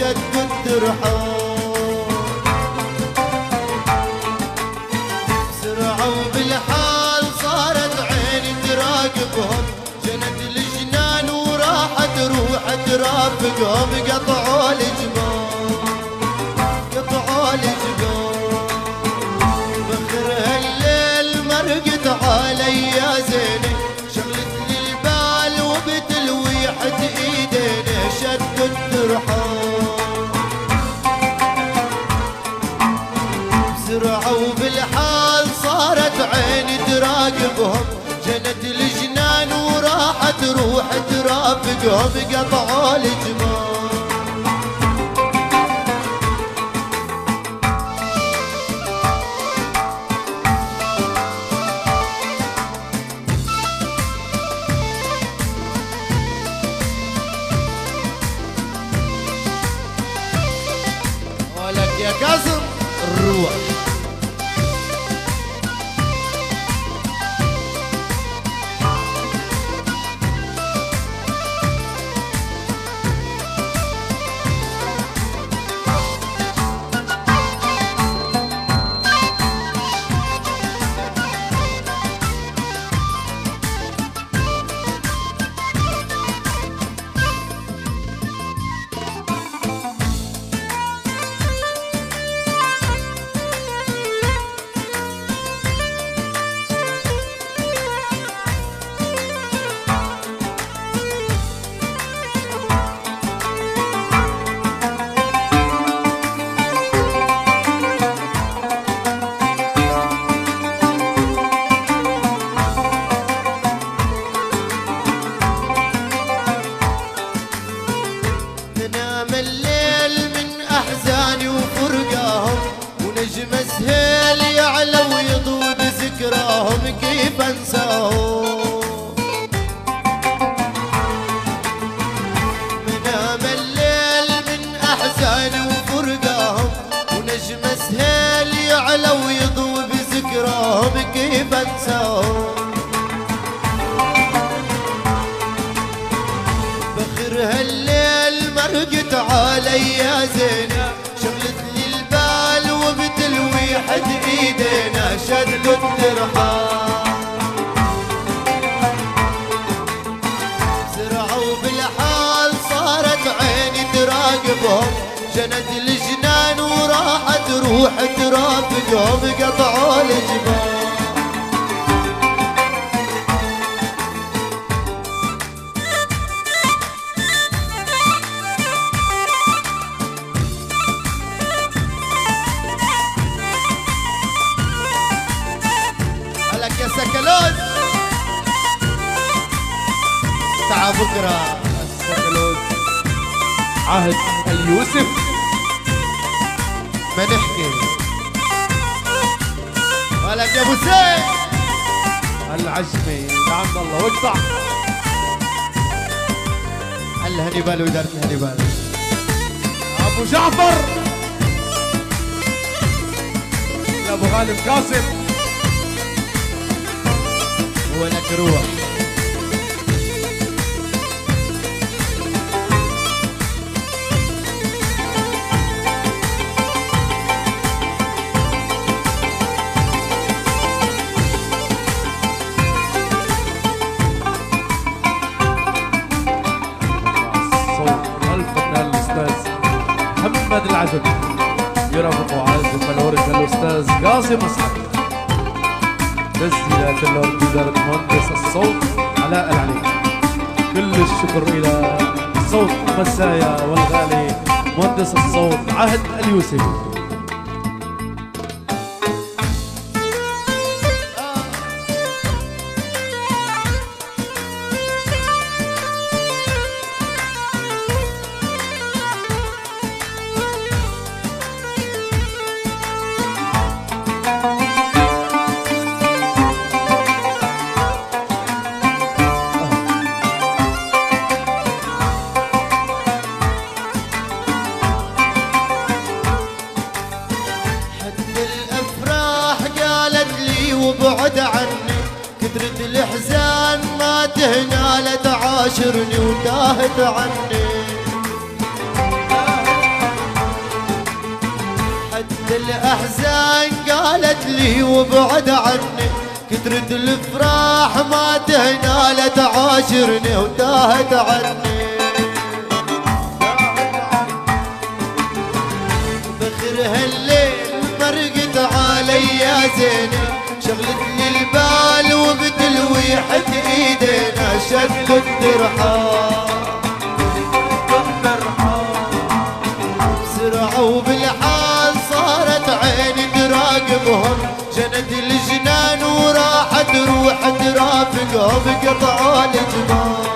شد الترحال. سرعوا بالحال صارت عيني تراقبهم، جنت الجنان وراحت روح ترافقهم. قطعوا الجبال قطعوا الجبال، بخر هالليل مرقت علي يا زيني، شغلت لي البال وبتلويحة ايديني شد الترحال. سرعوا بالحال صارت عيني تراقبهم، جنت الجنان وراحت روح ترافقهم. قطعوا الجبال ولك يا كاظم الروح. نجم سهيل يعلى ويضوء بذكراهم، كيف انساهم؟ منام الليل من احزاني وفرقاهم، ونجم سهيل يعلى ويضوء بذكراهم، كيف انساهم؟ بخر هالليل مرقت علي يا زينة، شغلت وبتلويحة ايدينا شد الترحال. سرعوا بالحال صارت عيني تراقبهم، جند الجنان وراحت روح ترافقهم. قطعوا الجبال يا سكلوز. تعا بكره السكلوز عهد اليوسف ما نحكي. ولك يا ابو سيف العجمي عند الله واقطع. الهنيبال وإدارة الهنيبال ابو جعفر ابو غالب قاسم. ولك روح الفنان الاستاذ محمد العجمي يرافقه عازف الورث الاستاذ قاسم اسحاق. تسجيلات الأرض إدارة مهندس الصوت علاء العلي. كل الشكر إلى صوت مسايا والغالي مهندس الصوت عهد اليوسف. وبعد عني كثرة الإحزان ما تهنى لا تعاشرني وتاهت عني. الأحزان قالت لي وابعد عني، كثرة الفراح ما تهنى لا تعاشرني وتاهت عني. بخر هالليل مرقت علي يا زينة، شغلتني البال وبتلويحة ايدينا شد الترحال. بسرعة وبالحال صارت عيني تراقبهم، جنت الجنان وراحت روح ترافقهم قطعوا الجبال.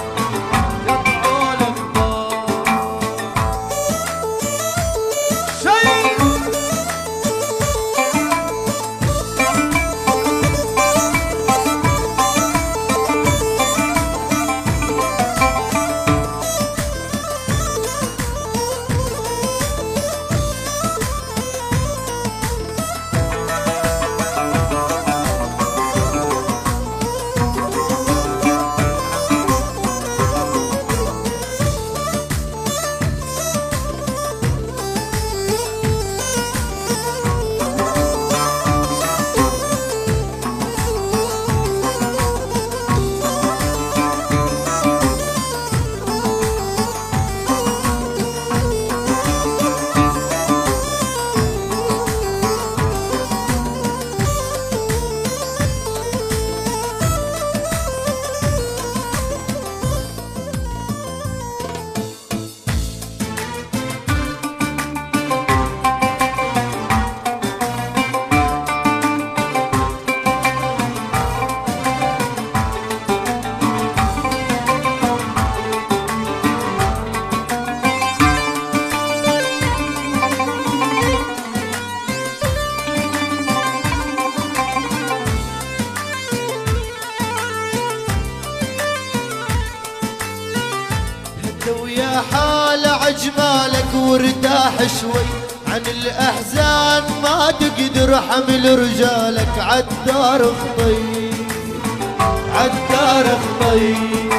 ويا حال عجمالك وارتاح شوي عن الأحزان، ما تقدر حمل رجالك عالدار خطي عالدار خطي.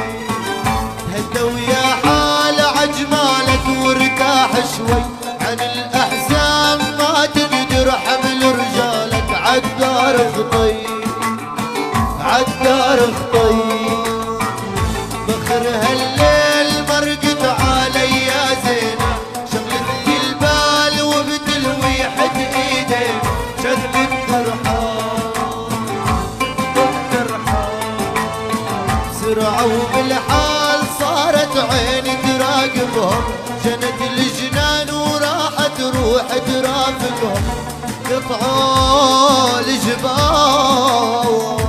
هدى ويا حال عجمالك وارتاح شوي عن الأحزان، ما تقدر حمل رجالك عالدار خطي عالدار خطي. بخر هالليل مرقت علي يا زينة، شغلتني البال وبتلويحة ايدين شد الترحال. بسرعة وبالحال صارت عيني تراقبهم، جنت الجنان وراحت روح ترافقهم قطعوا الجبال.